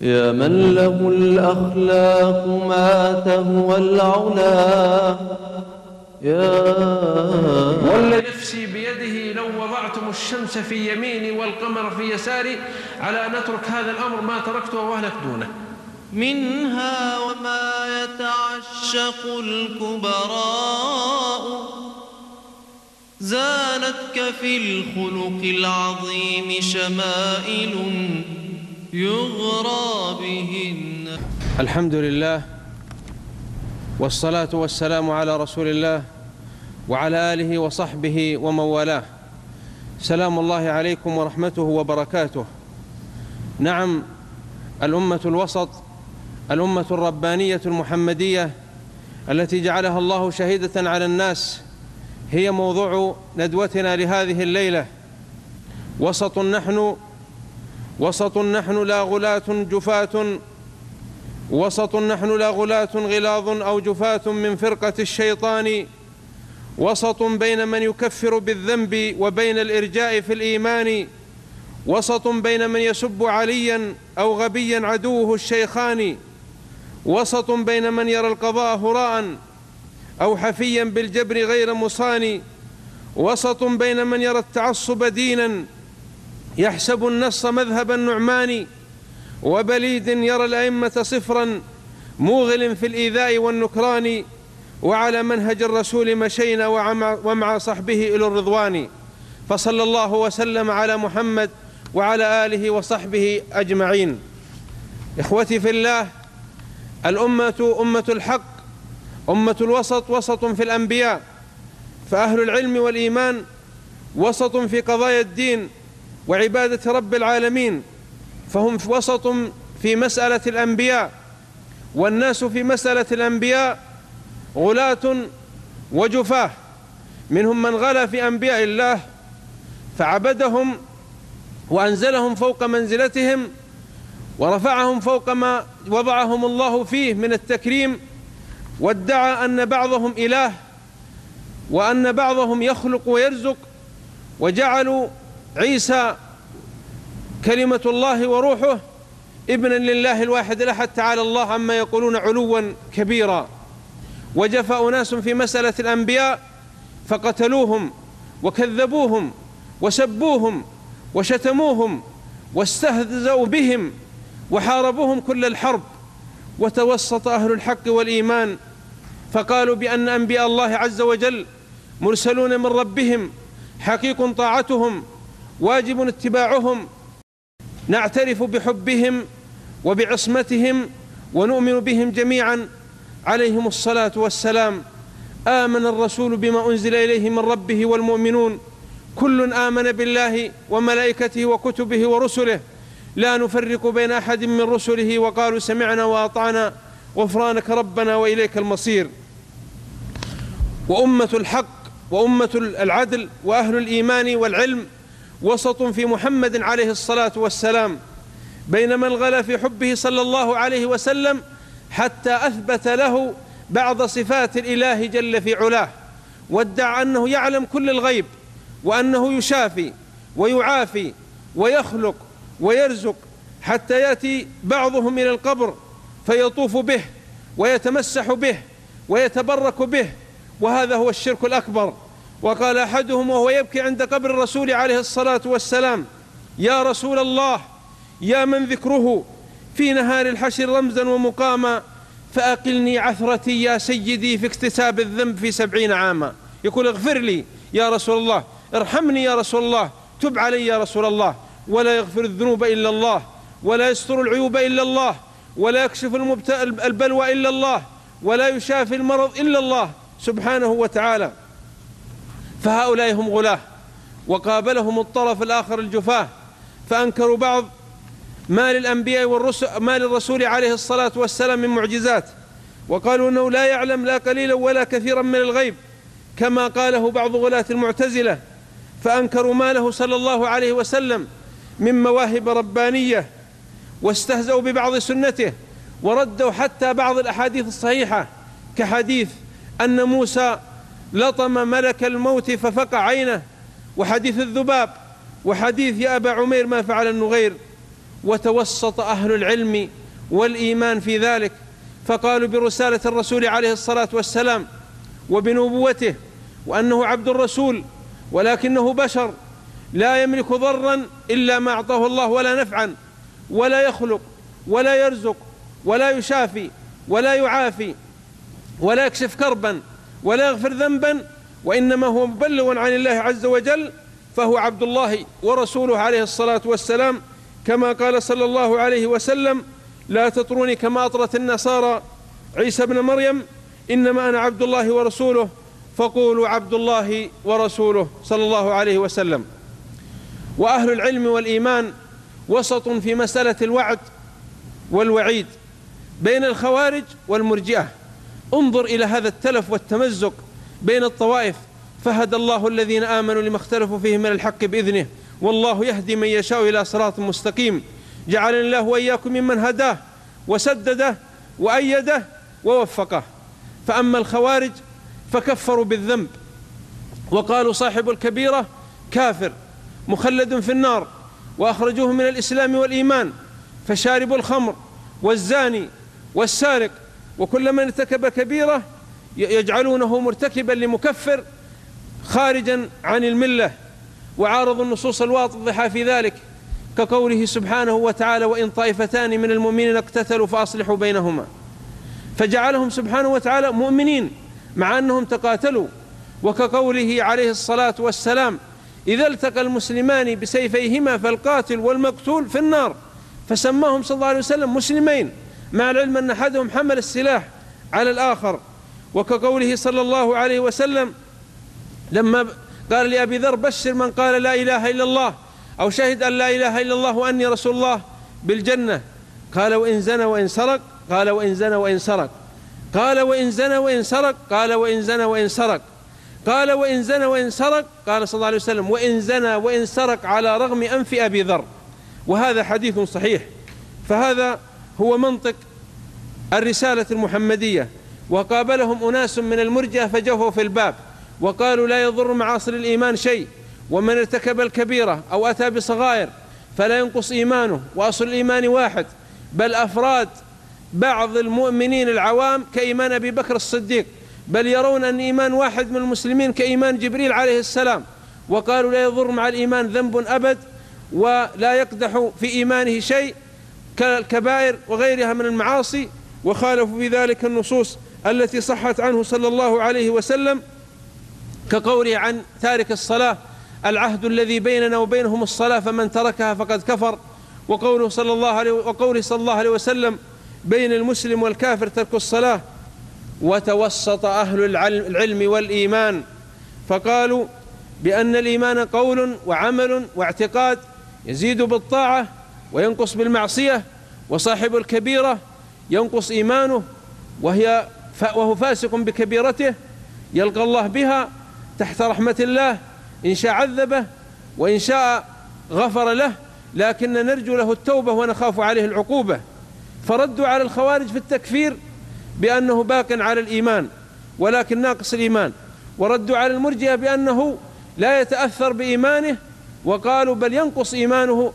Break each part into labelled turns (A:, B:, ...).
A: يا من له الأخلاق ما تهوى العلا،
B: والذي نفسي بيده لو وضعتم الشمس في يميني والقمر في يساري على أن أترك هذا الأمر ما تركته وأهلك دونه.
A: منها وما يتعشق الكبراء، زانتك في الخلق العظيم شمائل يغرى بهن.
B: الحمد لله والصلاة والسلام على رسول الله وعلى آله وصحبه ومن والاه. سلام الله عليكم ورحمته وبركاته. نعم، الأمة الوسط، الأمة الربانية المحمدية التي جعلها الله شهيدة على الناس هي موضوع ندوتنا لهذه الليلة. وسط نحن لا غلاة جفاة، وسط نحن لا غلاة غلاظ أو جفاة من فرقة الشيطان، وسط بين من يكفر بالذنب وبين الإرجاء في الإيمان، وسط بين من يسب عليا أو غبيا عدوه الشيخان، وسط بين من يرى القضاء هراء أو حفيا بالجبر غير مصان، وسط بين من يرى التعصب دينا يحسب النص مذهب النعمان، وبليد يرى الأئمة صفرا موغل في الإيذاء والنكران، وعلى منهج الرسول مشينا ومع صحبه إلى الرضوان. فصلى الله وسلم على محمد وعلى آله وصحبه أجمعين. إخوتي في الله، الأمة أمة الحق، أمة الوسط، وسط في الأنبياء، فأهل العلم والإيمان وسط في قضايا الدين وعبادة رب العالمين، فهم وسط في مسألة الأنبياء، والناس في مسألة الأنبياء غلاة وجفاه. منهم من غلا في أنبياء الله فعبدهم وأنزلهم فوق منزلتهم ورفعهم فوق ما وضعهم الله فيه من التكريم، وادعى أن بعضهم إله وأن بعضهم يخلق ويرزق، وجعلوا عيسى كلمة الله وروحه ابنا لله الواحد الأحد تعالى الله عما يقولون علوا كبيرا. وجفى أناس في مسألة الأنبياء فقتلوهم وكذبوهم وسبوهم وشتموهم واستهزأوا بهم وحاربوهم كل الحرب. وتوسط أهل الحق والإيمان فقالوا بأن أنبياء الله عز وجل مرسلون من ربهم، حقيق طاعتهم، واجب اتباعهم، نعترف بحبهم وبعصمتهم ونؤمن بهم جميعا عليهم الصلاة والسلام. آمن الرسول بما أنزل إليه من ربه والمؤمنون كل آمن بالله وملائكته وكتبه ورسله لا نفرق بين أحد من رسله وقالوا سمعنا وأطعنا غفرانك ربنا وإليك المصير. وأمة الحق وأمة العدل وأهل الإيمان والعلم وسط في محمد عليه الصلاة والسلام، بين من غلا في حبه صلى الله عليه وسلم حتى أثبت له بعض صفات الإله جل في علاه، وادعى أنه يعلم كل الغيب، وأنه يشافي ويعافي ويخلق ويرزق، حتى يأتي بعضهم إلى القبر فيطوف به ويتمسح به ويتبرك به، وهذا هو الشرك الأكبر. وقال أحدهم وهو يبكي عند قبر الرسول عليه الصلاة والسلام: يا رسول الله، يا من ذكره في نهار الحشر رمزا ومقاما، فأقلني عثرتي يا سيدي في اكتساب الذنب في 70 عاما. يقول: اغفر لي يا رسول الله، ارحمني يا رسول الله، تب علي يا رسول الله. ولا يغفر الذنوب إلا الله، ولا يستر العيوب إلا الله، ولا يكشف البلوى إلا الله، ولا يشافي المرض إلا الله سبحانه وتعالى. فهؤلاء هم غلاه. وقابلهم الطرف الآخر الجفاه، فأنكروا بعض ما للأنبياء والرسل ما للرسول عليه الصلاة والسلام من معجزات، وقالوا أنه لا يعلم لا قليلا ولا كثيرا من الغيب كما قاله بعض غلاة المعتزلة. فأنكروا ما له صلى الله عليه وسلم من مواهب ربانية، واستهزأوا ببعض سنته، وردوا حتى بعض الأحاديث الصحيحة كحديث أن موسى لطم ملك الموت ففقع عينه، وحديث الذباب، وحديث يا أبا عمير ما فعل النغير. وتوسط أهل العلم والإيمان في ذلك، فقالوا برسالة الرسول عليه الصلاة والسلام وبنبوته، وأنه عبد الرسول ولكنه بشر لا يملك ضرا إلا ما أعطاه الله ولا نفعا، ولا يخلق ولا يرزق ولا يشافي ولا يعافي ولا يكشف كربا ولا يغفر ذنبا، وإنما هو مبلغ عن الله عز وجل، فهو عبد الله ورسوله عليه الصلاة والسلام، كما قال صلى الله عليه وسلم: لا تطروني كما أطرت النصارى عيسى بن مريم، إنما أنا عبد الله ورسوله، فقولوا عبد الله ورسوله صلى الله عليه وسلم. وأهل العلم والإيمان وسط في مسألة الوعد والوعيد بين الخوارج والمرجئة. انظر إلى هذا التلف والتمزق بين الطوائف، فهدى الله الذين آمنوا لما اختلفوا فيه من الحق بإذنه، والله يهدي من يشاء إلى صراط مستقيم. جعلني الله وإياكم ممن هداه وسدده وأيده ووفقه. فأما الخوارج فكفروا بالذنب وقالوا صاحب الكبيرة كافر مخلد في النار، وأخرجوه من الإسلام والإيمان، فشارب الخمر والزاني والسارق وكل من ارتكب كبيرة يجعلونه مرتكبا لمكفر خارجا عن الملة، وعارضوا النصوص الواضحة في ذلك، كقوله سبحانه وتعالى: وإن طائفتان من المؤمنين اقتتلوا فأصلحوا بينهما، فجعلهم سبحانه وتعالى مؤمنين مع أنهم تقاتلوا. وكقوله عليه الصلاة والسلام: إذا التقى المسلمان بسيفيهما فالقاتل والمقتول في النار، فسماهم صلى الله عليه وسلم مسلمين مع العلم أن أحدهم حمل السلاح على الآخر. وكقوله صلى الله عليه وسلم لما قال لأبي ذر: بشر من قال لا إله إلا الله أو شهد أن لا إله إلا الله وأني رسول الله بالجنة، قال: وإن زنى وإن سرق، قال: وإن زنى وإن سرق، قال: وإن زنى وإن سرق، قال: وإن زنى وإن سرق، قال: وإن زنى وإن سرق، قال صلى الله عليه وسلم: وإن زنى وإن سرق على رغم أنف أبي ذر. وهذا حديث صحيح. فهذا هو منطق الرسالة المحمدية. وقابلهم أناس من المرجئة فجهوا في الباب وقالوا: لا يضر مع أصل الإيمان شيء، ومن ارتكب الكبيرة أو أتى بصغائر فلا ينقص إيمانه، وأصل الإيمان واحد، بل أفراد بعض المؤمنين العوام كإيمان أبي بكر الصديق، بل يرون أن إيمان واحد من المسلمين كإيمان جبريل عليه السلام. وقالوا: لا يضر مع الإيمان ذنب أبد، ولا يقدح في إيمانه شيء كالكبائر وغيرها من المعاصي. وخالفوا في ذلك النصوص التي صحت عنه صلى الله عليه وسلم، كقوله عن تارك الصلاة: العهد الذي بيننا وبينهم الصلاة فمن تركها فقد كفر. وقوله صلى الله عليه وسلم: بين المسلم والكافر ترك الصلاة. وتوسط أهل العلم والإيمان فقالوا بأن الإيمان قول وعمل واعتقاد، يزيد بالطاعة وينقص بالمعصية، وصاحب الكبيرة ينقص إيمانه وهو فاسق بكبيرته، يلقى الله بها تحت رحمة الله، إن شاء عذبه وإن شاء غفر له، لكن نرجو له التوبة ونخاف عليه العقوبة. فردوا على الخوارج في التكفير بأنه باق على الإيمان ولكن ناقص الإيمان، وردوا على المرجئة بأنه لا يتأثر بإيمانه، وقالوا بل ينقص إيمانه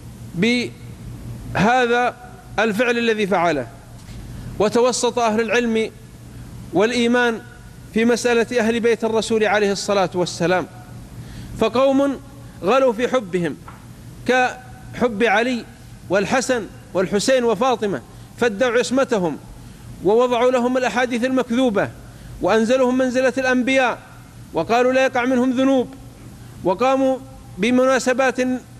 B: بهذا الفعل الذي فعله. وتوسط أهل العلم والإيمان في مسألة أهل بيت الرسول عليه الصلاة والسلام، فقوم غلوا في حبهم كحب علي والحسن والحسين وفاطمة، فادعوا عصمتهم ووضعوا لهم الأحاديث المكذوبة وأنزلهم منزلة الأنبياء، وقالوا لا يقع منهم ذنوب، وقاموا بمناسبات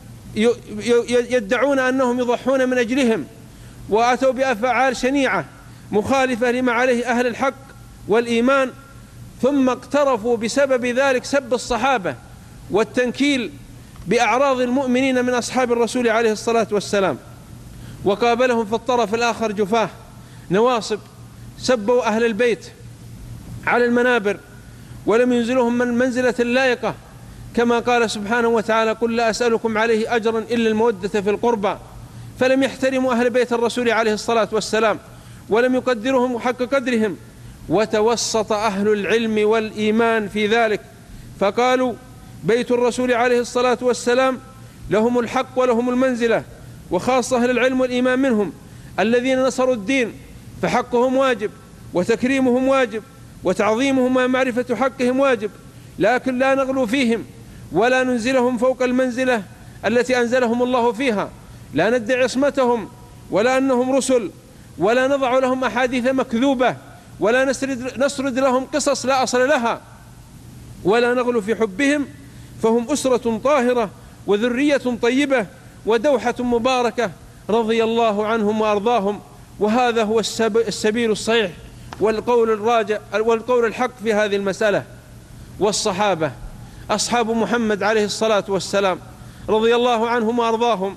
B: يدعون أنهم يضحون من أجلهم، وأتوا بأفعال شنيعة مخالفة لما عليه أهل الحق والإيمان، ثم اقترفوا بسبب ذلك سب الصحابة والتنكيل بأعراض المؤمنين من أصحاب الرسول عليه الصلاة والسلام. وقابلهم في الطرف الآخر جفاه نواصب سبوا أهل البيت على المنابر ولم ينزلهم من منزلة اللائقة، كما قال سبحانه وتعالى: قل لا أسألكم عليه أجرا إلا المودة في القربى. فلم يحترموا أهل بيت الرسول عليه الصلاة والسلام ولم يقدرهم حق قدرهم. وتوسط أهل العلم والإيمان في ذلك فقالوا: بيت الرسول عليه الصلاة والسلام لهم الحق ولهم المنزلة، وخاصة أهل العلم والإيمان منهم الذين نصروا الدين، فحقهم واجب وتكريمهم واجب وتعظيمهم ومعرفة حقهم واجب، لكن لا نغلو فيهم ولا ننزلهم فوق المنزلة التي أنزلهم الله فيها، لا ندعي عصمتهم ولا أنهم رسل، ولا نضع لهم أحاديث مكذوبة، ولا نسرد لهم قصص لا أصل لها، ولا نغلو في حبهم، فهم أسرة طاهرة وذرية طيبة ودوحة مباركة رضي الله عنهم وأرضاهم. وهذا هو السبيل الصحيح والقول الراجع والقول الحق في هذه المسألة. والصحابة أصحاب محمد عليه الصلاة والسلام رضي الله عنهم وأرضاهم،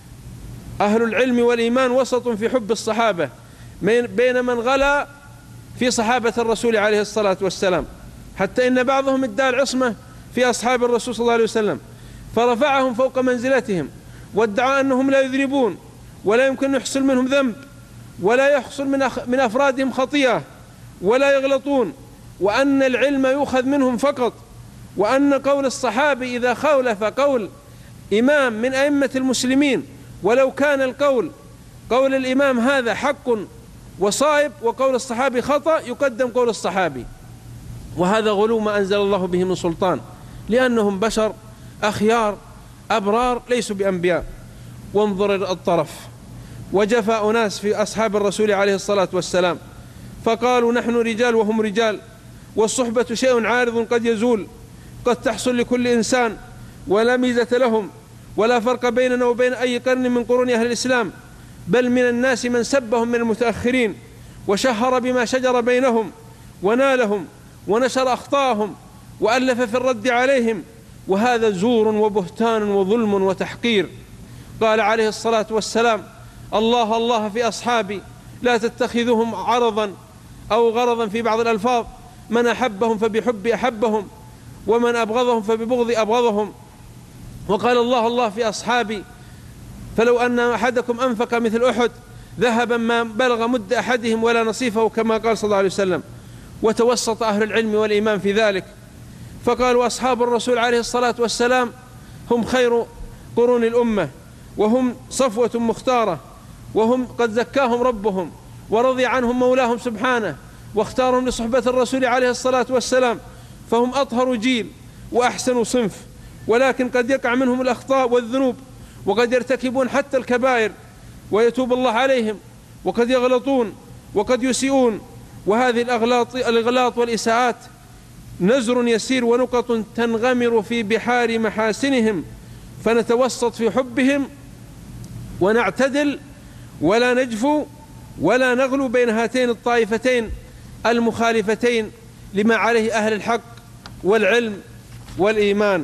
B: أهل العلم والإيمان وسط في حب الصحابة بين من غلا في صحابة الرسول عليه الصلاة والسلام، حتى إن بعضهم ادعى العصمة في أصحاب الرسول صلى الله عليه وسلم فرفعهم فوق منزلتهم، وادعى أنهم لا يذنبون ولا يمكن يحصل منهم ذنب ولا يحصل من أفرادهم خطيئة ولا يغلطون، وأن العلم يؤخذ منهم فقط، وأن قول الصحابي إذا خالف قول إمام من أئمة المسلمين ولو كان قول الإمام هذا حق وصائب وقول الصحابي خطأ يقدم قول الصحابي، وهذا غلو ما أنزل الله به من سلطان، لأنهم بشر أخيار أبرار ليسوا بأنبياء. وانظر الطرف، وجفاء ناس في أصحاب الرسول عليه الصلاة والسلام فقالوا نحن رجال وهم رجال، والصحبة شيء عارض قد يزول، قد تحصل لكل إنسان ولا ميزة لهم، ولا فرق بيننا وبين أي قرن من قرون أهل الإسلام، بل من الناس من سبهم من المتأخرين وشهر بما شجر بينهم ونالهم ونشر أخطاءهم وألف في الرد عليهم، وهذا زور وبهتان وظلم وتحقير. قال عليه الصلاة والسلام الله الله في أصحابي لا تتخذوهم عرضا أو غرضا في بعض الألفاظ، من أحبهم فبحب أحبهم ومن أبغضهم فببغض أبغضهم. وقال الله الله في أصحابي فلو أن أحدكم أنفق مثل أحد ذهبا ما بلغ مد أحدهم ولا نصيفه، كما قال صلى الله عليه وسلم. وتوسط أهل العلم والإيمان في ذلك فقالوا أصحاب الرسول عليه الصلاة والسلام هم خير قرون الأمة، وهم صفوة مختارة، وهم قد زكاهم ربهم ورضي عنهم مولاهم سبحانه واختارهم لصحبة الرسول عليه الصلاة والسلام، فهم أطهر جيل وأحسن صنف، ولكن قد يقع منهم الأخطاء والذنوب، وقد يرتكبون حتى الكبائر ويتوب الله عليهم، وقد يغلطون وقد يسيئون، وهذه الأغلاط والإساءات نزر يسير ونقط تنغمر في بحار محاسنهم، فنتوسط في حبهم ونعتدل ولا نجفو ولا نغلو بين هاتين الطائفتين المخالفتين لما عليه أهل الحق والعلم والإيمان.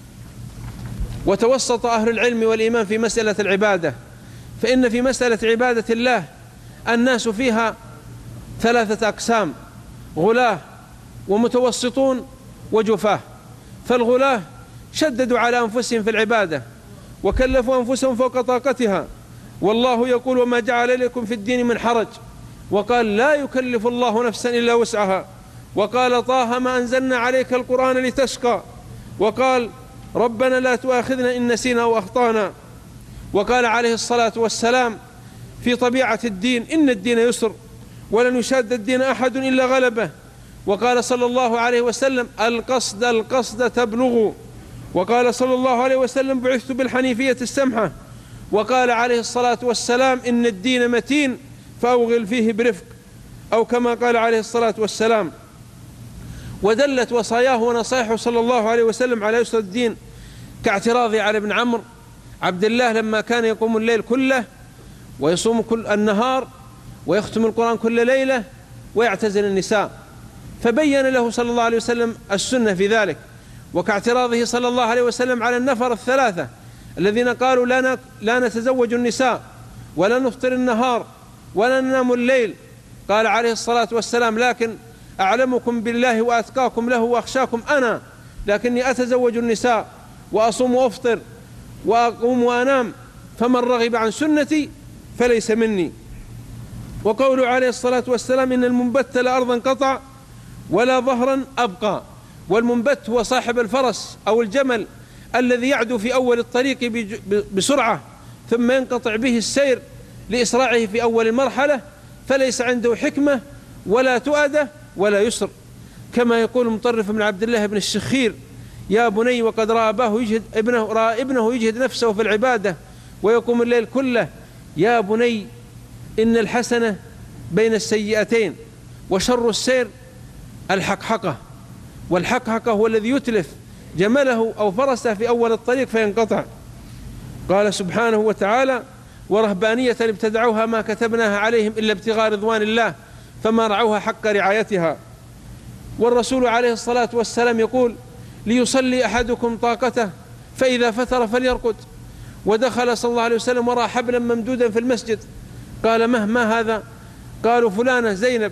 B: وتوسط أهل العلم والإيمان في مسألة العبادة، فإن في مسألة عبادة الله الناس فيها ثلاثة أقسام: غلاة ومتوسطون وجفاه. فالغلاة شددوا على أنفسهم في العبادة وكلفوا أنفسهم فوق طاقتها، والله يقول وما جعل لكم في الدين من حرج، وقال لا يكلف الله نفسا إلا وسعها، وقال طه ما أنزلنا عليك القرآن لتشقى، وقال ربنا لا تؤاخذنا إن نسينا أو أخطأنا، وقال عليه الصلاة والسلام في طبيعة الدين إن الدين يسر ولن يشاد الدين أحد إلا غلبه، وقال صلى الله عليه وسلم القصد القصد تبلغوا، وقال صلى الله عليه وسلم بعثت بالحنيفية السمحة، وقال عليه الصلاة والسلام إن الدين متين فأوغل فيه برفق، أو كما قال عليه الصلاة والسلام. ودلت وصاياه ونصائحه صلى الله عليه وسلم على يسر الدين، كاعتراضه على ابن عمرو عبد الله لما كان يقوم الليل كله ويصوم كل النهار ويختم القرآن كل ليلة ويعتزل النساء، فبين له صلى الله عليه وسلم السنة في ذلك. وكاعتراضه صلى الله عليه وسلم على النفر الثلاثة الذين قالوا لا نتزوج النساء ولا نفطر النهار ولا ننام الليل، قال عليه الصلاة والسلام لكن أعلمكم بالله وأتقاكم له وأخشاكم أنا، لكني أتزوج النساء وأصوم وأفطر وأقوم وأنام، فمن رغب عن سنتي فليس مني. وقوله عليه الصلاة والسلام إن المنبت لا أرضا قطع ولا ظهرا أبقى. والمنبت هو صاحب الفرس أو الجمل الذي يعدو في أول الطريق بسرعة ثم ينقطع به السير لإسراعه في أول المرحلة، فليس عنده حكمة ولا تؤدة ولا يسر. كما يقول مطرف بن عبد الله بن الشخير: يا بني وقد رأى ابنه يجهد نفسه في العبادة ويقوم الليل كله، يا بني إن الحسنة بين السيئتين، وشر السير الحقحقة، والحقحقة هو الذي يتلف جمله أو فرسه في أول الطريق فينقطع. قال سبحانه وتعالى: ورهبانية ابتدعوها ما كتبناها عليهم إلا ابتغاء رضوان الله فما رعوها حق رعايتها. والرسول عليه الصلاة والسلام يقول: ليصلي أحدكم طاقته فإذا فتر فليرقد. ودخل صلى الله عليه وسلم ورأى حبلا ممدودا في المسجد، قال: ما هذا؟ قالوا: فلانة زينب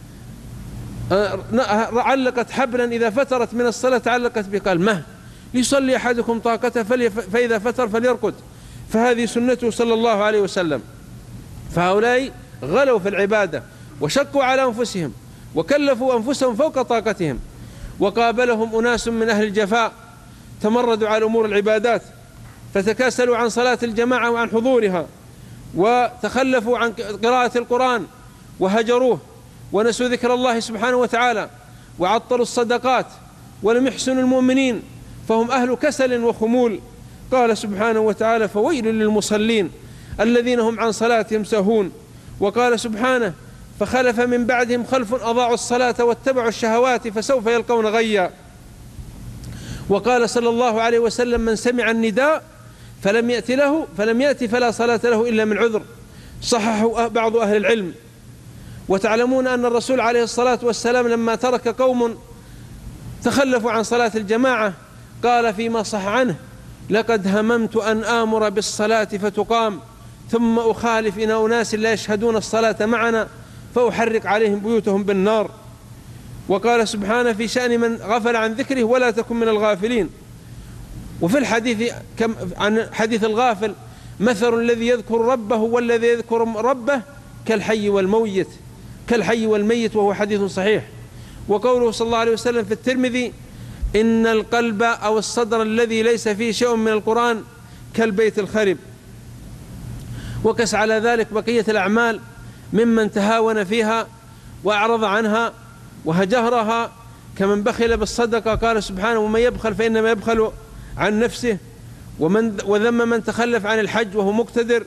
B: علقت حبلا إذا فترت من الصلاة علقت به. قال: ليصلي أحدكم طاقته فإذا فتر فليرقد. فهذه سنته صلى الله عليه وسلم. فهؤلاء غلوا في العبادة وشقوا على أنفسهم وكلفوا أنفسهم فوق طاقتهم. وقابلهم أناس من أهل الجفاء تمردوا على أمور العبادات، فتكاسلوا عن صلاة الجماعة وعن حضورها، وتخلفوا عن قراءة القرآن وهجروه، ونسوا ذكر الله سبحانه وتعالى، وعطلوا الصدقات، ولم يحسنوا المؤمنين، فهم أهل كسل وخمول. قال سبحانه وتعالى: فويل للمصلين الذين هم عن صلاتهم ساهون. وقال سبحانه: فخلف من بعدهم خلف أضاعوا الصلاة واتبعوا الشهوات فسوف يلقون غيا. وقال صلى الله عليه وسلم: من سمع النداء فلم يأتي فلا صلاة له إلا من عذر. صححه بعض أهل العلم. وتعلمون أن الرسول عليه الصلاة والسلام لما ترك قوم تخلفوا عن صلاة الجماعة قال فيما صح عنه: لقد هممت أن آمر بالصلاة فتقام ثم أخالف إلى أناس لا يشهدون الصلاة معنا فأحرق عليهم بيوتهم بالنار. وقال سبحانه في شأن من غفل عن ذكره: ولا تكن من الغافلين. وفي الحديث عن حديث الغافل: مثل الذي يذكر ربه والذي يذكر ربه كالحي والميت، وهو حديث صحيح. وقوله صلى الله عليه وسلم في الترمذي: إن القلب أو الصدر الذي ليس فيه شيء من القرآن كالبيت الخرب. وقس على ذلك بقية الأعمال ممن تهاون فيها وأعرض عنها وهجرها، كمن بخل بالصدقة. قال سبحانه: ومن يبخل فإنما يبخل عن نفسه. وذم من تخلف عن الحج وهو مقتدر.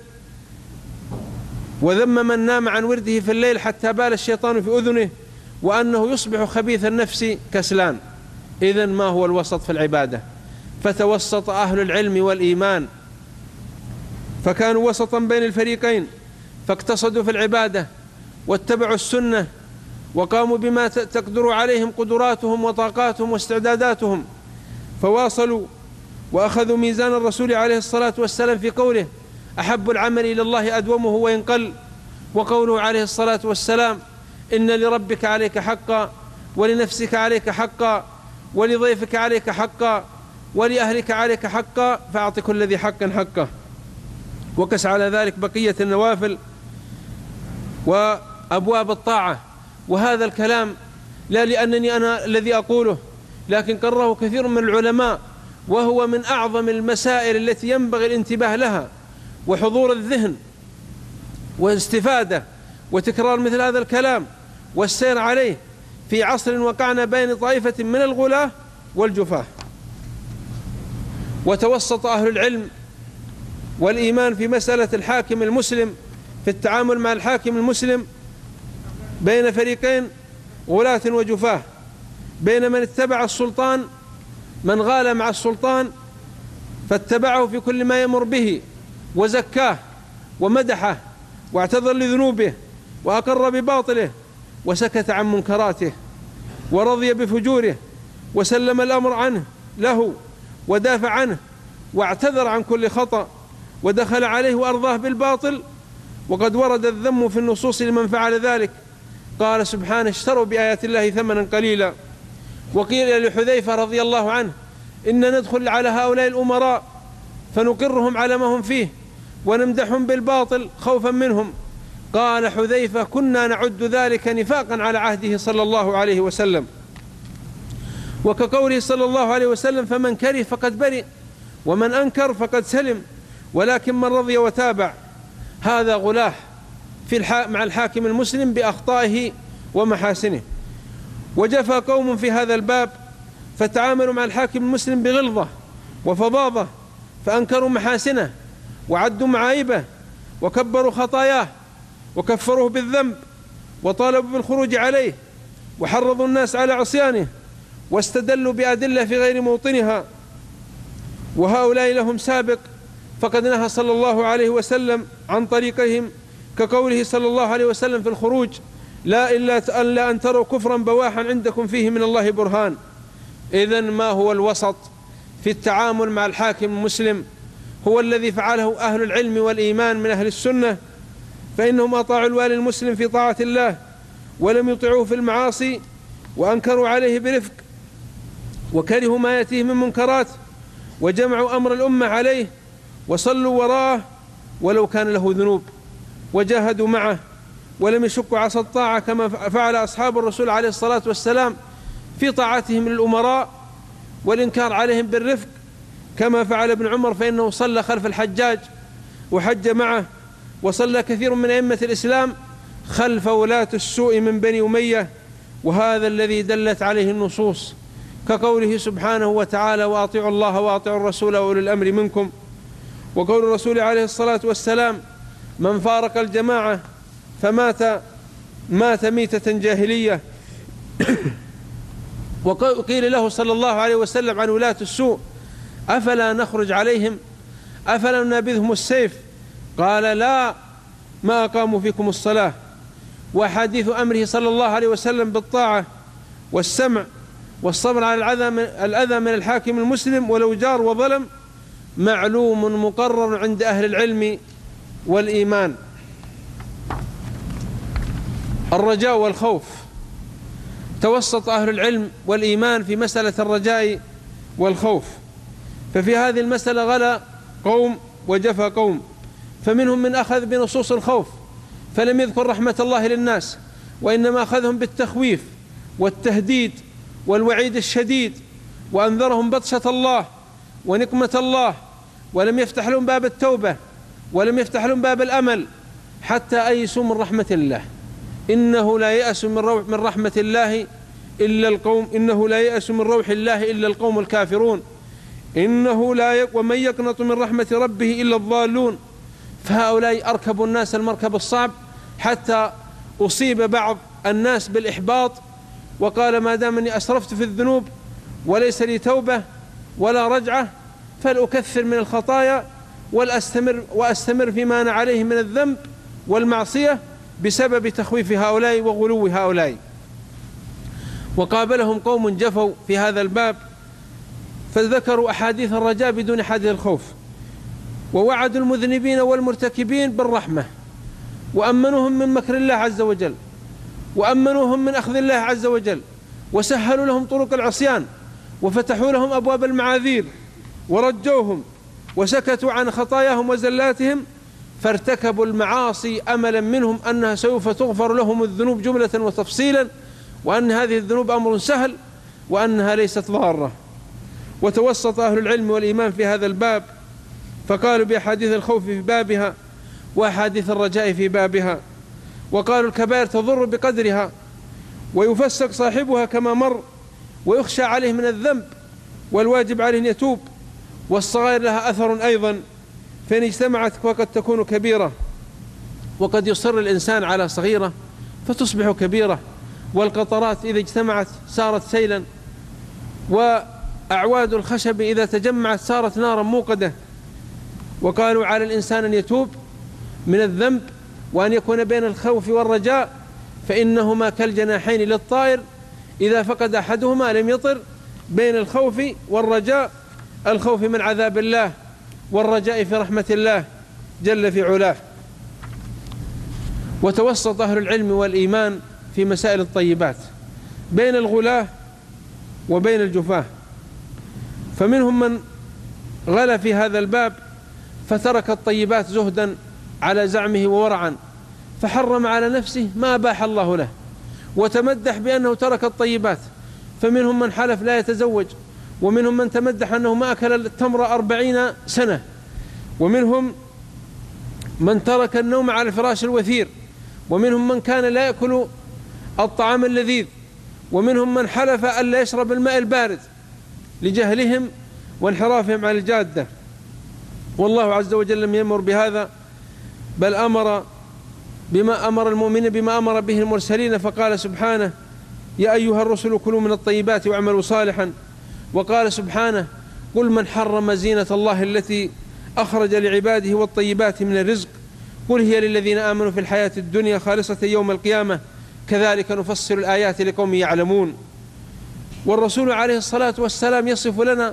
B: وذم من نام عن ورده في الليل حتى بال الشيطان في أذنه، وأنه يصبح خبيث النفس كسلان. إذن ما هو الوسط في العبادة؟ فتوسط أهل العلم والإيمان، فكانوا وسطا بين الفريقين، فاقتصدوا في العبادة واتبعوا السنة وقاموا بما تقدر عليهم قدراتهم وطاقاتهم واستعداداتهم، فواصلوا وأخذوا ميزان الرسول عليه الصلاة والسلام في قوله: أحب العمل إلى الله أدومه وإن قل. وقوله عليه الصلاة والسلام: إن لربك عليك حقا، ولنفسك عليك حقا، ولضيفك عليك حقا، ولأهلك عليك حقا، فأعط كل ذي حق حقه. وقس على ذلك بقية النوافل وأبواب الطاعة. وهذا الكلام لا لأنني أنا الذي أقوله، لكن قرره كثير من العلماء، وهو من أعظم المسائل التي ينبغي الانتباه لها وحضور الذهن والاستفادة وتكرار مثل هذا الكلام والسير عليه في عصر وقعنا بين طائفة من الغلاة والجفاة. وتوسط أهل العلم والإيمان في مسألة الحاكم المسلم، في التعامل مع الحاكم المسلم بين فريقين غلاة وجفاة، بين من اتبع السلطان، من غال مع السلطان فاتبعه في كل ما يمر به وزكاه ومدحه واعتذر لذنوبه وأقر بباطله وسكت عن منكراته ورضي بفجوره وسلم الأمر عنه له ودافع عنه واعتذر عن كل خطأ ودخل عليه وأرضاه بالباطل. وقد ورد الذم في النصوص لمن فعل ذلك. قال سبحانه: اشتروا بآيات الله ثمنا قليلا. وقيل لحذيفة رضي الله عنه: إن ندخل على هؤلاء الأمراء فنقرهم على ما هم فيه ونمدحهم بالباطل خوفا منهم. قال حذيفة: كنا نعد ذلك نفاقا على عهده صلى الله عليه وسلم. وكقوله صلى الله عليه وسلم: فمن كره فقد برئ، ومن أنكر فقد سلم. ولكن من رضي وتابع هذا غلاه مع الحاكم المسلم بأخطائه ومحاسنه. وجفى قوم في هذا الباب فتعاملوا مع الحاكم المسلم بغلظة وفظاظة، فأنكروا محاسنه وعدوا معايبه وكبروا خطاياه وكفروه بالذنب وطالبوا بالخروج عليه وحرضوا الناس على عصيانه واستدلوا بأدلة في غير موطنها. وهؤلاء لهم سابق، فقد نهى صلى الله عليه وسلم عن طريقهم، كقوله صلى الله عليه وسلم في الخروج: لا إلا أن تروا كفرا بواحا عندكم فيه من الله برهان. إذن ما هو الوسط في التعامل مع الحاكم المسلم؟ هو الذي فعله أهل العلم والإيمان من أهل السنة، فإنهم أطاعوا الوالي المسلم في طاعة الله ولم يطيعوه في المعاصي، وأنكروا عليه برفق وكرهوا ما يأتيه من منكرات، وجمعوا أمر الأمة عليه وصلوا وراءه ولو كان له ذنوب، وجاهدوا معه ولم يشكوا عصا الطاعة كما فعل أصحاب الرسول عليه الصلاة والسلام في طاعتهم للأمراء والإنكار عليهم بالرفق، كما فعل ابن عمر، فإنه صلى خلف الحجاج وحج معه، وصلى كثير من أئمة الإسلام خلف ولاة السوء من بني أمية، وهذا الذي دلت عليه النصوص، كقوله سبحانه وتعالى: وأطيعوا الله وأطيعوا الرسول وأولي الأمر منكم. وقول الرسول عليه الصلاة والسلام: من فارق الجماعة مات ميتة جاهلية. وقيل له صلى الله عليه وسلم عن ولاة السوء: أفلا نخرج عليهم؟ أفلا ننابذهم السيف؟ قال: لا، ما أقاموا فيكم الصلاة. وحديث أمره صلى الله عليه وسلم بالطاعة والسمع والصبر على الأذى من الحاكم المسلم ولو جار وظلم معلوم مقرر عند أهل العلم والإيمان. الرجاء والخوف: توسط أهل العلم والإيمان في مسألة الرجاء والخوف، ففي هذه المسألة غلا قوم وجفى قوم، فمنهم من أخذ بنصوص الخوف فلم يذكر رحمة الله للناس، وإنما أخذهم بالتخويف والتهديد والوعيد الشديد، وأنذرهم بطشة الله ونقمة الله، ولم يفتح لهم باب التوبة ولم يفتح لهم باب الأمل حتى أيسوا من رحمة الله. إنه لا يأس من رحمة الله إلا القوم إنه لا يأس من روح الله إلا القوم الكافرون، ومن يقنط من رحمة ربه إلا الضالون. فهؤلاء أركبوا الناس المركب الصعب، حتى أصيب بعض الناس بالإحباط وقال: ما دام أني أسرفت في الذنوب وليس لي توبة ولا رجعة فلأكثر من الخطايا وأستمر فيما أنا عليه من الذنب والمعصية بسبب تخويف هؤلاء وغلو هؤلاء. وقابلهم قوم جفوا في هذا الباب فذكروا أحاديث الرجاء بدون حديث الخوف، ووعدوا المذنبين والمرتكبين بالرحمة، وأمنوهم من مكر الله عز وجل، وأمنوهم من أخذ الله عز وجل، وسهلوا لهم طرق العصيان، وفتحوا لهم أبواب المعاذير، ورجوهم وسكتوا عن خطاياهم وزلاتهم، فارتكبوا المعاصي أملا منهم أنها سوف تغفر لهم الذنوب جملة وتفصيلا، وأن هذه الذنوب أمر سهل وأنها ليست ضارة. وتوسط أهل العلم والإيمان في هذا الباب فقالوا بأحاديث الخوف في بابها وأحاديث الرجاء في بابها، وقالوا الكبائر تضر بقدرها ويفسق صاحبها كما مر، ويخشى عليه من الذنب والواجب عليه أن يتوب، والصغائر لها أثر أيضا، فإن اجتمعت وقد تكون كبيرة، وقد يصر الإنسان على صغيرة فتصبح كبيرة، والقطرات إذا اجتمعت صارت سيلا، وأعواد الخشب إذا تجمعت صارت نارا موقدة. وقالوا على الإنسان أن يتوب من الذنب وأن يكون بين الخوف والرجاء، فإنهما كالجناحين للطائر إذا فقد أحدهما لم يطر، بين الخوف والرجاء، الخوف من عذاب الله والرجاء في رحمة الله جل في علاه. وتوسط أهل العلم والإيمان في مسائل الطيبات بين الغلاة وبين الجفاة، فمنهم من غلا في هذا الباب فترك الطيبات زهدا على زعمه وورعا، فحرم على نفسه ما أباح الله له، وتمدح بأنه ترك الطيبات، فمنهم من حلف لا يتزوج، ومنهم من تمدح أنه ما أكل التمر 40 سنة، ومنهم من ترك النوم على الفراش الوثير، ومنهم من كان لا يأكل الطعام اللذيذ، ومنهم من حلف ألا يشرب الماء البارد لجهلهم وانحرافهم عن الجادة. والله عز وجل لم يأمر بهذا، بل أمر بما أمر المؤمنين بما أمر به المرسلين، فقال سبحانه: يا أيها الرسل كلوا من الطيبات واعملوا صالحا. وقال سبحانه: قل من حرم زينة الله التي أخرج لعباده والطيبات من الرزق قل هي للذين آمنوا في الحياة الدنيا خالصة يوم القيامة كذلك نفصل الآيات لقوم يعلمون. والرسول عليه الصلاة والسلام يصف لنا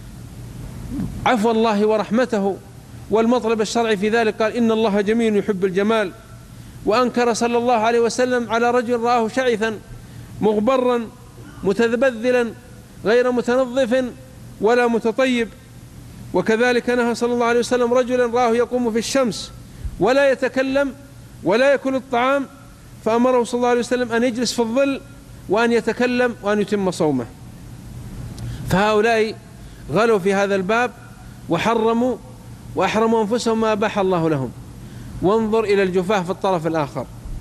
B: عفو الله ورحمته والمطلب الشرعي في ذلك، قال: إن الله جميل يحب الجمال. وأنكر صلى الله عليه وسلم على رجل رآه شعثا مغبرا متذبذلا غير متنظف ولا متطيب. وكذلك نهى صلى الله عليه وسلم رجلا رآه يقوم في الشمس ولا يتكلم ولا يأكل الطعام، فأمره صلى الله عليه وسلم أن يجلس في الظل وأن يتكلم وأن يتم صومه. فهؤلاء غلوا في هذا الباب وحرموا وأحرموا أنفسهم ما أباح الله لهم. وانظر إلى الجفاة في الطرف الآخر،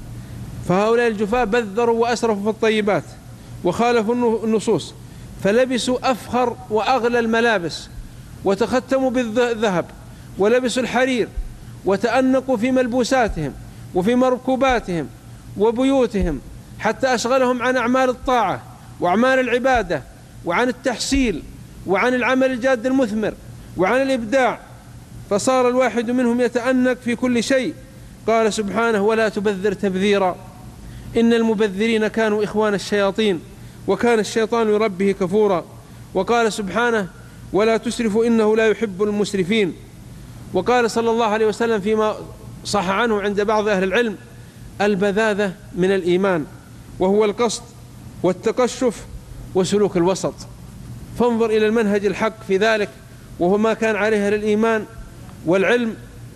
B: فهؤلاء الجفاة بذروا وأسرفوا في الطيبات وخالفوا النصوص، فلبسوا أفخر وأغلى الملابس وتختموا بالذهب ولبسوا الحرير وتأنقوا في ملبوساتهم وفي مركوباتهم وبيوتهم، حتى أشغلهم عن أعمال الطاعة وأعمال العبادة وعن التحصيل وعن العمل الجاد المثمر وعن الإبداع، فصار الواحد منهم يتأنق في كل شيء. قال سبحانه: ولا تبذر تبذيرا إن المبذرين كانوا إخوان الشياطين وكان الشيطان لربه كفورا. وقال سبحانه: ولا تسرفوا إنه لا يحب المسرفين. وقال صلى الله عليه وسلم فيما صح عنه عند بعض أهل العلم: البذاذة من الإيمان، وهو القصد والتقشف وسلوك الوسط. فانظر إلى المنهج الحق في ذلك، وهو ما كان عليه الإيمان والعلم،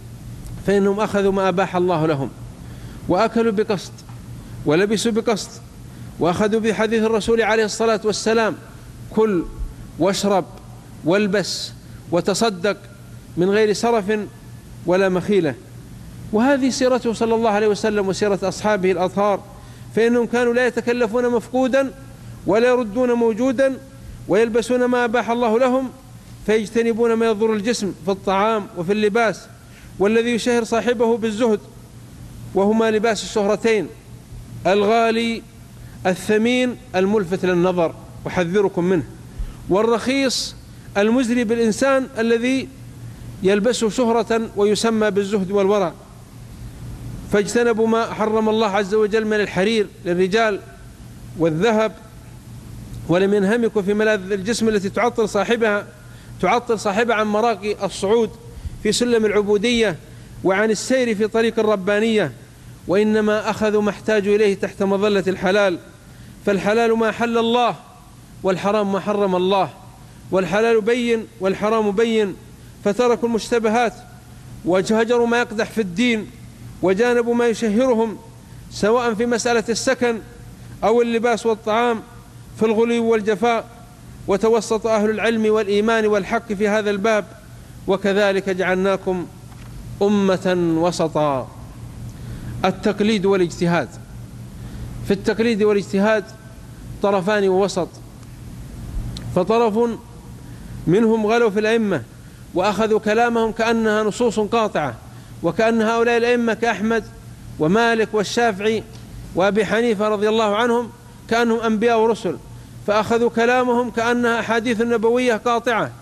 B: فإنهم أخذوا ما أباح الله لهم وأكلوا بقصد ولبسوا بقصد، وأخذوا بحديث الرسول عليه الصلاة والسلام: كل واشرب والبس وتصدق من غير سرف ولا مخيلة. وهذه سيرته صلى الله عليه وسلم وسيرة أصحابه الأطهار، فإنهم كانوا لا يتكلفون مفقودا ولا يردون موجودا، ويلبسون ما أباح الله لهم، فيجتنبون ما يضر الجسم في الطعام وفي اللباس، والذي يشهر صاحبه بالزهد، وهما لباس الشهرتين: الغالي الثمين الملفت للنظر وحذركم منه، والرخيص المزري بالإنسان الذي يلبسه شهرة ويسمى بالزهد والورع. فاجتنبوا ما حرم الله عز وجل من الحرير للرجال والذهب، ولم ينهمكوا في ملاذ الجسم التي تعطل صاحبها عن مراقي الصعود في سلم العبودية وعن السير في طريق الربانية، وإنما أخذوا ما احتاجوا إليه تحت مظلة الحلال. فالحلال ما حل الله، والحرام ما حرم الله، والحلال بين والحرام بين، فتركوا المشتبهات وهجروا ما يقدح في الدين وجانبوا ما يشهرهم، سواء في مسألة السكن أو اللباس والطعام، في الغلو والجفاء. وتوسط أهل العلم والإيمان والحق في هذا الباب: وكذلك جعلناكم أمة وسطا. التقليد والاجتهاد. في التقليد والاجتهاد طرفان ووسط، فطرف منهم غلوا في الأئمة وأخذوا كلامهم كأنها نصوص قاطعة، وكأن هؤلاء الأئمة كأحمد ومالك والشافعي وأبي حنيفة رضي الله عنهم كأنهم أنبياء ورسل، فأخذوا كلامهم كأنها أحاديث نبوية قاطعة،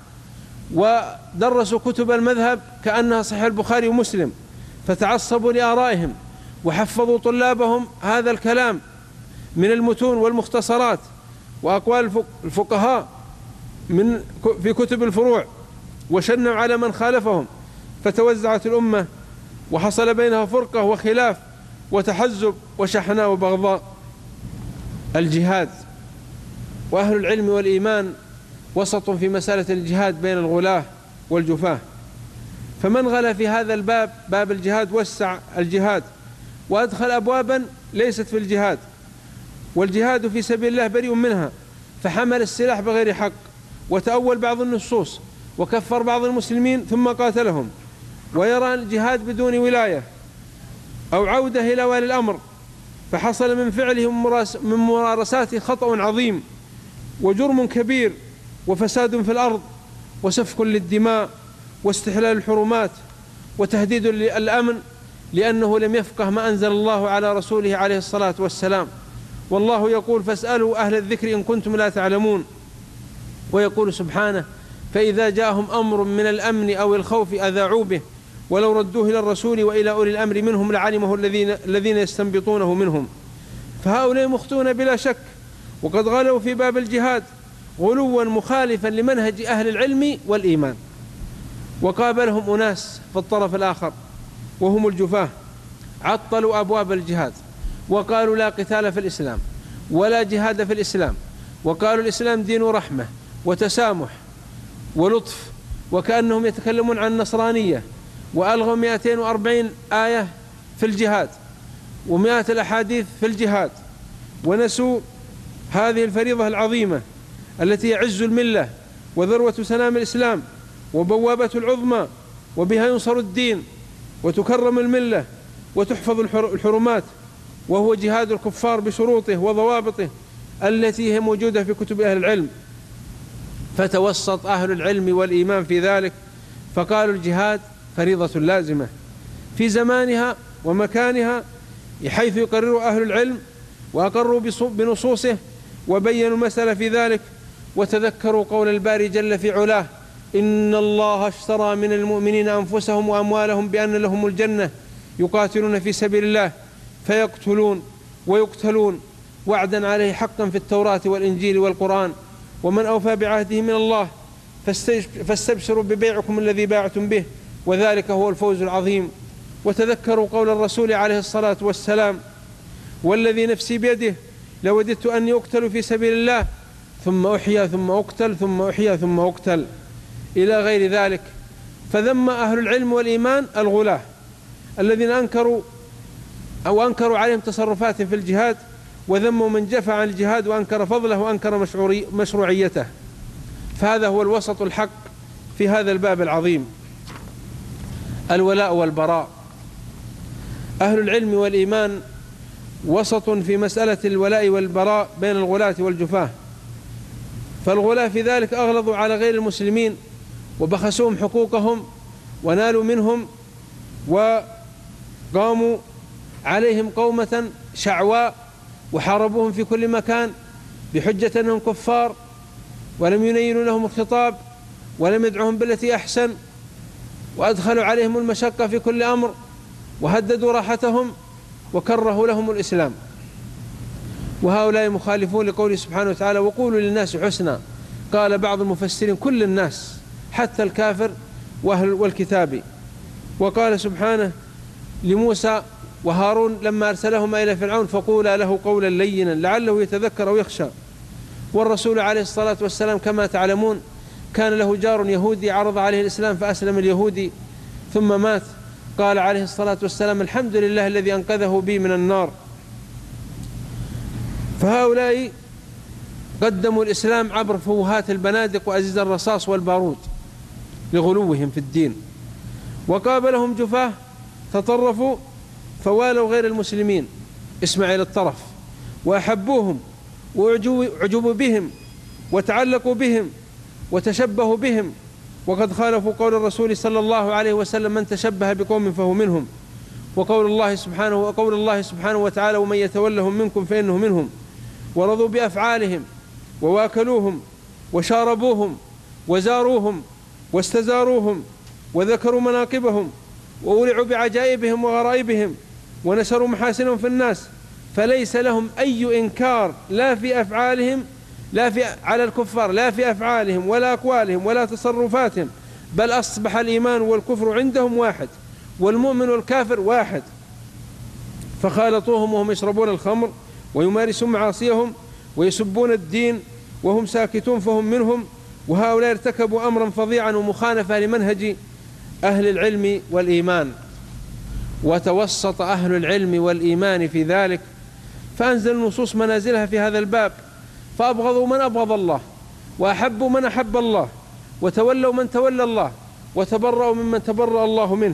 B: ودرسوا كتب المذهب كأنها صحيح البخاري ومسلم، فتعصبوا لآرائهم وحفظوا طلابهم هذا الكلام من المتون والمختصرات وأقوال الفقهاء في كتب الفروع، وشنوا على من خالفهم، فتوزعت الأمة وحصل بينها فرقة وخلاف وتحزب وشحناء وبغضاء. الجهاد. وأهل العلم والإيمان وسط في مسألة الجهاد بين الغلاة والجفاة، فمن غلا في هذا الباب، باب الجهاد، وسع الجهاد وأدخل أبوابا ليست في الجهاد، والجهاد في سبيل الله بريء منها، فحمل السلاح بغير حق، وتأول بعض النصوص، وكفر بعض المسلمين ثم قاتلهم، ويرى الجهاد بدون ولاية أو عودة إلى ولي الأمر، فحصل من فعله من ممارساته خطأ عظيم وجرم كبير وفساد في الأرض وسفك للدماء واستحلال الحرمات وتهديد الأمن، لأنه لم يفقه ما أنزل الله على رسوله عليه الصلاة والسلام. والله يقول: فاسألوا أهل الذكر إن كنتم لا تعلمون. ويقول سبحانه: فإذا جاءهم أمر من الأمن أو الخوف أذاعوا به ولو ردوه إلى الرسول وإلى أولي الأمر منهم لعلمه الذين يستنبطونه منهم. فهؤلاء مخطئون بلا شك، وقد غلوا في باب الجهاد غلوا مخالفا لمنهج أهل العلم والإيمان. وقابلهم أناس في الطرف الآخر وهم الجفاة عطلوا أبواب الجهاد وقالوا: لا قتال في الإسلام ولا جهاد في الإسلام، وقالوا: الإسلام دين رحمة وتسامح ولطف، وكأنهم يتكلمون عن النصرانية، وألغوا 240 آية في الجهاد و100 الأحاديث في الجهاد، ونسوا هذه الفريضة العظيمة التي يعز الملة وذروة سنام الإسلام وبوابة العظمى، وبها ينصر الدين وتكرم الملة وتحفظ الحرمات، وهو جهاد الكفار بشروطه وضوابطه التي هي موجودة في كتب أهل العلم. فتوسط أهل العلم والإيمان في ذلك، فقالوا: الجهاد فريضة لازمة في زمانها ومكانها، حيث يقرر أهل العلم وأقروا بنصوصه وبينوا المسألة في ذلك. وتذكروا قول الباري جل في علاه: إن الله اشترى من المؤمنين أنفسهم وأموالهم بأن لهم الجنة يقاتلون في سبيل الله فيقتلون ويقتلون وعدا عليه حقا في التوراة والإنجيل والقرآن، ومن أوفى بعهده من الله فاستبشروا ببيعكم الذي باعتم به وذلك هو الفوز العظيم. وتذكروا قول الرسول عليه الصلاة والسلام: والذي نفسي بيده لوددت أني أقتل في سبيل الله ثم أحيا ثم أقتل ثم أحيا ثم أقتل، إلى غير ذلك. فذم أهل العلم والإيمان الغلاة الذين أنكروا عليهم تصرفات في الجهاد، وذموا من جفى عن الجهاد وأنكر فضله وأنكر مشروعيته. فهذا هو الوسط الحق في هذا الباب العظيم. الولاء والبراء. أهل العلم والإيمان وسط في مسألة الولاء والبراء بين الغلاة والجفاة، فالغلاة في ذلك أغلظوا على غير المسلمين وبخسوهم حقوقهم ونالوا منهم وقاموا عليهم قومة شعواء وحاربوهم في كل مكان بحجة أنهم كفار، ولم ينينوا لهم الخطاب ولم يدعوهم بالتي أحسن، وأدخلوا عليهم المشقة في كل أمر وهددوا راحتهم وكرهوا لهم الإسلام. وهؤلاء مخالفون لقوله سبحانه وتعالى: وقولوا للناس حسنا. قال بعض المفسرين: كل الناس حتى الكافر والكتابي. وقال سبحانه لموسى وهارون لما أرسلهما إلى فرعون: فقولا له قولا لينا لعله يتذكر أو يخشى. والرسول عليه الصلاة والسلام كما تعلمون كان له جار يهودي عرض عليه الإسلام فأسلم اليهودي ثم مات. قال عليه الصلاة والسلام: الحمد لله الذي أنقذه بي من النار. فهؤلاء قدموا الإسلام عبر فوهات البنادق وأزيز الرصاص والبارود لغلوهم في الدين، وقابلهم جفاه تطرفوا فوالوا غير المسلمين اسمع إلى الطرف وأحبوهم وأعجبوا بهم وتعلقوا بهم وتشبهوا بهم، وقد خالفوا قول الرسول صلى الله عليه وسلم: من تشبه بقوم فهو منهم. وقول الله سبحانه وتعالى: ومن يتولهم منكم فإنه منهم. ورضوا بأفعالهم وواكلوهم وشاربوهم وزاروهم واستزاروهم وذكروا مناقبهم وأولعوا بعجائبهم وغرائبهم ونشروا محاسنهم في الناس، فليس لهم أي إنكار لا في أفعالهم على الكفار، لا في أفعالهم ولا أقوالهم ولا تصرفاتهم، بل أصبح الإيمان والكفر عندهم واحد والمؤمن والكافر واحد. فخالطوهم وهم يشربون الخمر ويمارسون معاصيهم ويسبون الدين وهم ساكتون فهم منهم. وهؤلاء ارتكبوا أمرا فظيعا ومخالفة لمنهج أهل العلم والإيمان. وتوسط أهل العلم والإيمان في ذلك فأنزل النصوص منازلها في هذا الباب، فأبغضوا من أبغض الله وأحبوا من أحب الله وتولوا من تولى الله وتبرأوا ممن تبرأ الله منه،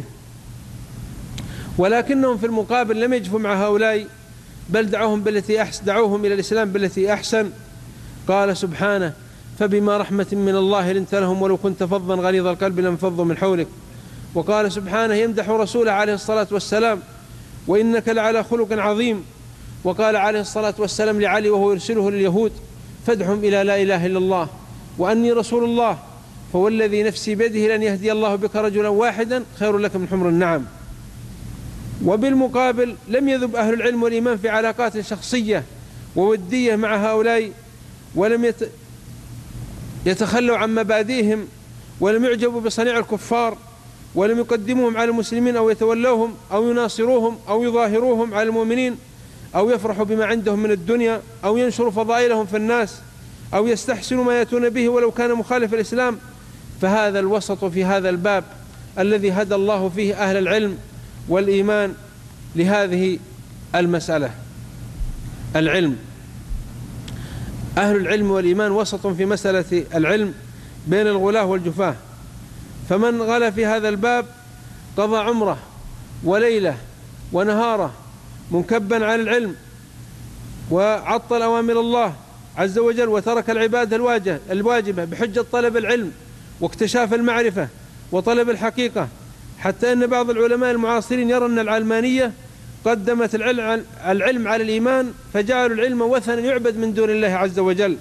B: ولكنهم في المقابل لم يجفوا مع هؤلاء، بل دعوهم إلى الإسلام بالتي أحسن. قال سبحانه: فبما رحمة من الله لنت لهم ولو كنت فظا غليظ القلب لانفضوا من حولك. وقال سبحانه يمدح رسوله عليه الصلاة والسلام: وإنك لعلى خلق عظيم. وقال عليه الصلاة والسلام لعلي وهو يرسله لليهود: فادعهم إلى لا إله إلا الله وأني رسول الله، فوالذي نفسي بيده لن يهدي الله بك رجلا واحدا خير لك من حمر النعم. وبالمقابل لم يذب أهل العلم والإيمان في علاقات شخصية وودية مع هؤلاء، ولم يتخلوا عن مبادئهم، ولم يعجبوا بصنيع الكفار، ولم يقدموهم على المسلمين أو يتولوهم أو يناصروهم أو يظاهروهم على المؤمنين، أو يفرحوا بما عندهم من الدنيا، أو ينشروا فضائلهم في الناس، أو يستحسنوا ما يأتون به ولو كان مخالف الإسلام. فهذا الوسط في هذا الباب الذي هدى الله فيه أهل العلم والإيمان لهذه المسألة. العلم، أهل العلم والإيمان وسط في مسألة العلم بين الغلاة والجفاة، فمن غلا في هذا الباب قضى عمره وليلة ونهاره منكبا على العلم، وعطل أوامر الله عز وجل، وترك العبادة الواجبة بحجة طلب العلم واكتشاف المعرفة وطلب الحقيقة، حتى أن بعض العلماء المعاصرين يرى أن العلمانية قدمت العلم على الإيمان، فجعلوا العلم وثنا يعبد من دون الله عز وجل.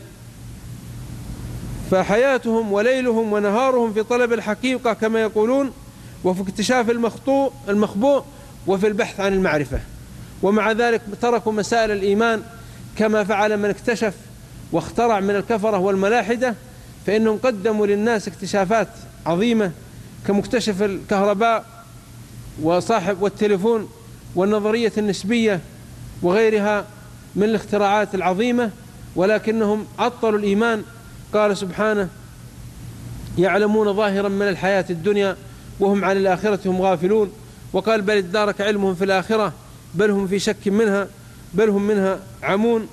B: فحياتهم وليلهم ونهارهم في طلب الحقيقة كما يقولون، وفي اكتشاف المخبوء، وفي البحث عن المعرفة. ومع ذلك تركوا مسائل الإيمان كما فعل من اكتشف واخترع من الكفرة والملاحدة، فإنهم قدموا للناس اكتشافات عظيمة كمكتشف الكهرباء والتليفون والنظرية النسبية وغيرها من الاختراعات العظيمة، ولكنهم عطلوا الإيمان. قال سبحانه: يعلمون ظاهرا من الحياة الدنيا وهم عن الآخرة هم غافلون. وقال: بل ادارك علمهم في الآخرة بل هم في شك منها بل هم منها عمون.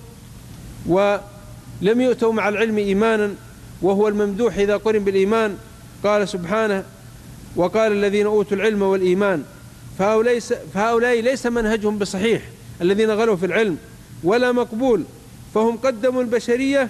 B: ولم يؤتوا مع العلم إيمانا، وهو الممدوح إذا قرن بالإيمان. قال سبحانه: وقال الذين أوتوا العلم والإيمان. فهؤلاء ليس منهجهم بصحيح، الذين غلوا في العلم، ولا مقبول، فهم قدموا البشرية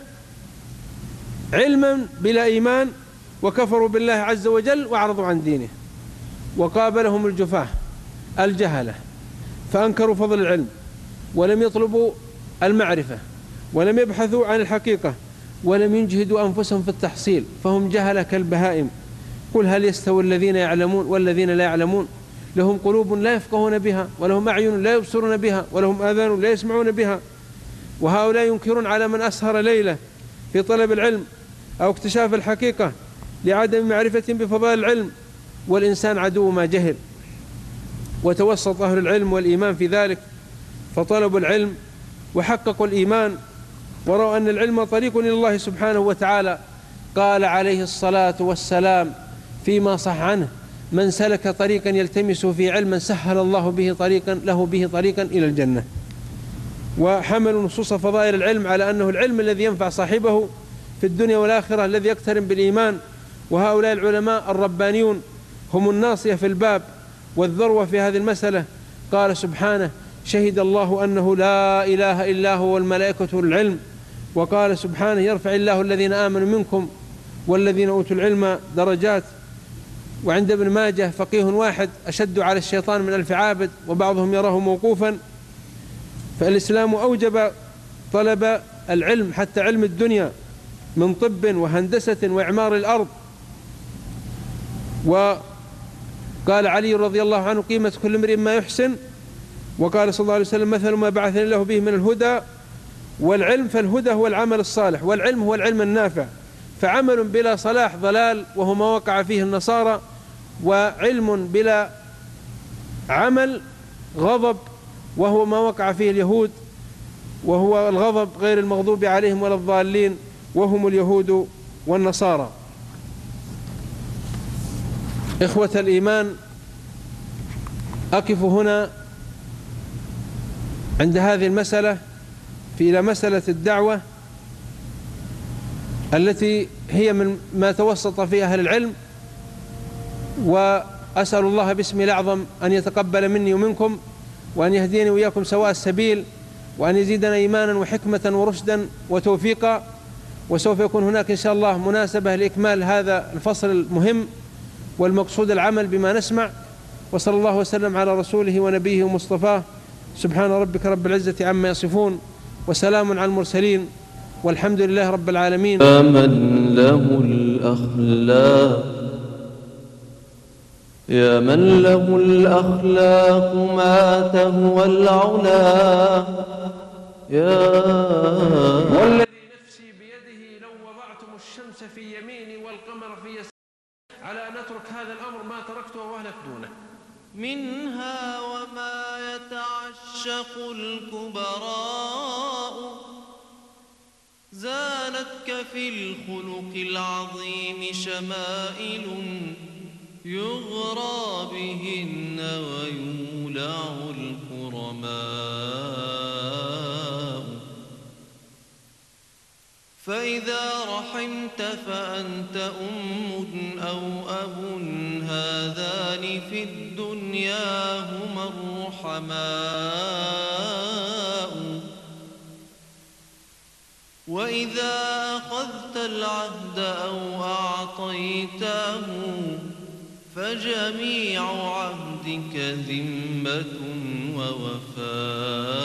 B: علما بلا إيمان، وكفروا بالله عز وجل وأعرضوا عن دينه. وقابلهم الجفاة الجهلة، فأنكروا فضل العلم، ولم يطلبوا المعرفة، ولم يبحثوا عن الحقيقة، ولم يجهدوا أنفسهم في التحصيل، فهم جهلة كالبهائم. قل هل يستوي الذين يعلمون والذين لا يعلمون؟ لهم قلوب لا يفقهون بها، ولهم أعين لا يبصرون بها، ولهم آذان لا يسمعون بها. وهؤلاء ينكرون على من أسهر ليلة في طلب العلم أو اكتشاف الحقيقة لعدم معرفة بفضائل العلم، والإنسان عدو ما جهل. وتوسط أهل العلم والإيمان في ذلك، فطلبوا العلم وحققوا الإيمان، ورأوا أن العلم طريق إلى الله سبحانه وتعالى. قال عليه الصلاة والسلام فيما صح عنه: من سلك طريقا يلتمس فيه علما سهل الله له به طريقا إلى الجنة. وحملوا نصوص فضائل العلم على أنه العلم الذي ينفع صاحبه في الدنيا والآخرة، الذي يقترن بالإيمان. وهؤلاء العلماء الربانيون هم الناصية في الباب والذروة في هذه المسألة. قال سبحانه: شهد الله أنه لا إله إلا هو والملائكة والعلم. وقال سبحانه: يرفع الله الذين آمنوا منكم والذين أوتوا العلم درجات. وعند ابن ماجه: فقيه واحد أشد على الشيطان من 1000 عابد، وبعضهم يراه موقوفا. فالإسلام أوجب طلب العلم، حتى علم الدنيا من طب وهندسة وإعمار الأرض. وقال علي رضي الله عنه: قيمة كل امرئ ما يحسن. وقال صلى الله عليه وسلم: مثل ما بعثني الله به من الهدى والعلم. فالهدى هو العمل الصالح، والعلم هو العلم النافع. فعمل بلا صلاح ضلال، وهو ما وقع فيه النصارى، وعلم بلا عمل غضب، وهو ما وقع فيه اليهود، وهو الغضب غير المغضوب عليهم ولا الضالين، وهم اليهود والنصارى. إخوة الإيمان، أقف هنا عند هذه المسألة إلى مسألة الدعوة التي هي من ما توسط فيها أهل العلم، وأسأل الله باسمه الأعظم أن يتقبل مني ومنكم، وأن يهديني وإياكم سواء السبيل، وأن يزيدنا إيمانا وحكمة ورشدا وتوفيقا. وسوف يكون هناك إن شاء الله مناسبة لإكمال هذا الفصل المهم، والمقصود العمل بما نسمع. وصلى الله وسلم على رسوله ونبيه ومصطفاه. سبحان ربك رب العزة عما يصفون، وسلام على المرسلين، والحمد لله رب العالمين.
A: يا من له الأخلاق، يا من له الأخلاق ما تهوى العلا،
B: والذي نفسي بيده لو وضعتم الشمس في يميني والقمر في يساري على أن أترك هذا الأمر ما تركته وأهلك دونه.
A: منها وما يتعشق الكبراء، زانتك في الخلق العظيم شمائل، يغرى بهن ويولع الكرماء. فإذا رحمت فأنت أم أو أب، هذان في الدنيا هما الرحماء. وإذا أخذت العهد أو أعطيته، فجميع عهدك ذمة ووفاء.